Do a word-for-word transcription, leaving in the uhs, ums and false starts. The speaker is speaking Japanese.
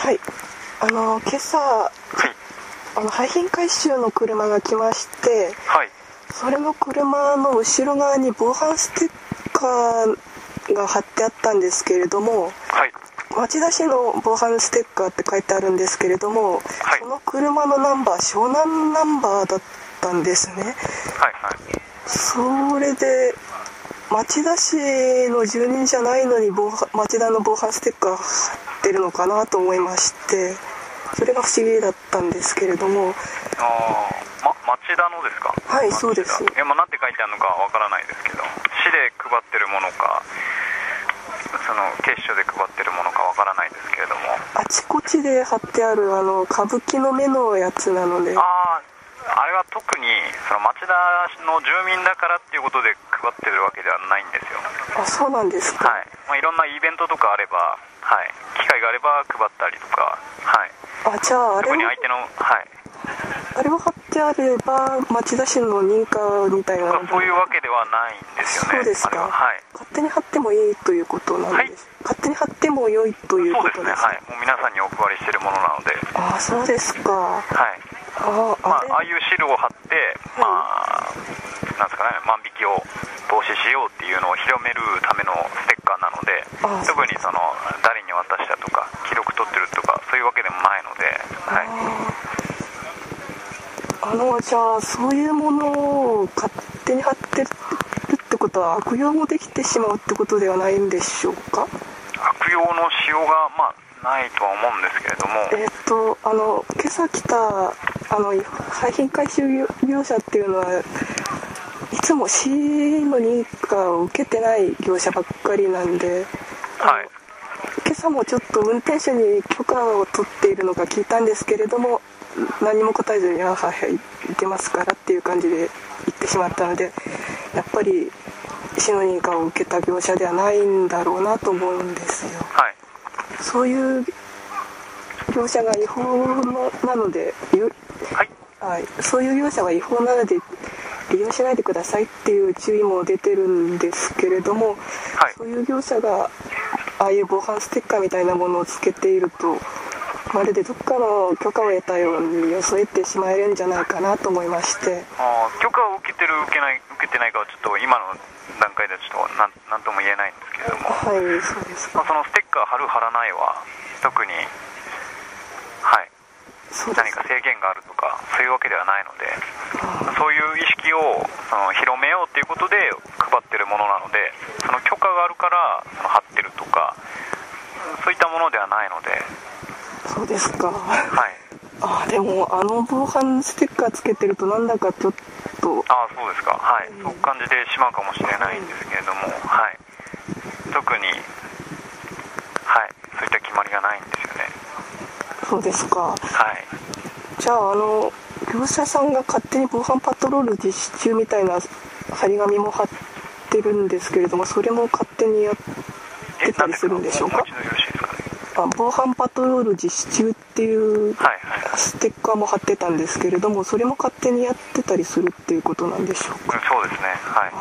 はい、あの今朝、はい、あの廃品回収の車が来まして、はい、それの車の後ろ側に防犯ステッカーが貼ってあったんですけれども、はい、町田市の防犯ステッカーって書いてあるんですけれども、はい、その車のナンバー湘南ナンバーだったんですね。はいはい、それで町田市の住人じゃないのに防犯町田の防犯ステッカー貼ってるのかなと思いまして、それが不思議だったんですけれども。 あー、ま、町田のですか？ はい、そうです。 いや、まあ、なんて書いてあるのかわからないですけど、市で配ってるものかその警視庁で配ってるものかわからないですけれども、 あちこちで貼ってあるあの歌舞伎の目のやつなので。 ああ、あれは特にその町田の住民だからっていうことで配ってるわけではないんですよ。 あ、そうなんですか。 はい、まあ、いろんなイベントとかあれば、はい、機会があれば配ったりとか、はい、 あ、じゃああれ特に相手の、はい、 あれを貼ってあれば町田市の認可みたいなのそういうわけではないんですよね。 そうですか。 はい、 勝手に貼ってもいいということなんです、はい、勝手に貼っても良いということです。 そうですね、はい、もう皆さんにお配りしてるものなので。 ああ、そうですか。はい、 ああ、まあ、ああいう汁を貼って、はい、まあ、なんですかね、万引きを防止しようっていうのを広めるためのステッカーなので、特にその誰に渡したとか記録取ってるとかそういうわけでもないので、はい、 あのじゃあそういうものを勝手に貼ってるってことは悪用もできてしまうってことではないんでしょうか？ 悪用のしようがまあないとは思うんですけれども、 えっとあの今朝来たあの廃品回収業者っていうのはいつも市の認可を受けてない業者ばっかりなんで、はい、今朝もちょっと運転手に許可を取っているのか聞いたんですけれども、何も答えずに「あ、はいはい行けますから」っていう感じで行ってしまったので、やっぱり市の認可を受けた業者ではないんだろうなと思うんですよ。はい、そういう業者が違法なので、はいはい、そういう業者が違法なので利用しないでくださいっていう注意も出てるんですけれども、はい、そういう業者がああいう防犯ステッカーみたいなものをつけていると、まるでどっかの許可を得たように装えてしまえるんじゃないかなと思いまして。 あ、許可を受けてる受けない受けてないかはちょっと今の段階ではちょっと何なんとも言えないんですけれども、 はい、そうですか。 まあ、そのステッカー貼る貼らないは特に、はい、何か制限があるとかそういうわけではないので、そういう意識をその広めようということで配ってるものなので、その許可があるからその貼ってるとかそういったものではないので。 そうですか。 はい、 あ、でもあの防犯ステッカーつけてるとなんだかちょっと。 あ、そうですか。はい、うん、そう感じてしまうかもしれないんですけれども、はい、特に、はい、そういった決まりがないんですよね。 そうですか。 はい、 じゃああの業者さんが勝手に防犯パトロール実施中みたいな張り紙も貼ってるんですけれども、それも勝手にやってたりするんでしょうか？ もう一度よろしいですかね。 あ、防犯パトロール実施中っていうステッカーも貼ってたんですけれども、それも勝手にやってたりするっていうことなんでしょうか？ そうですね。はい。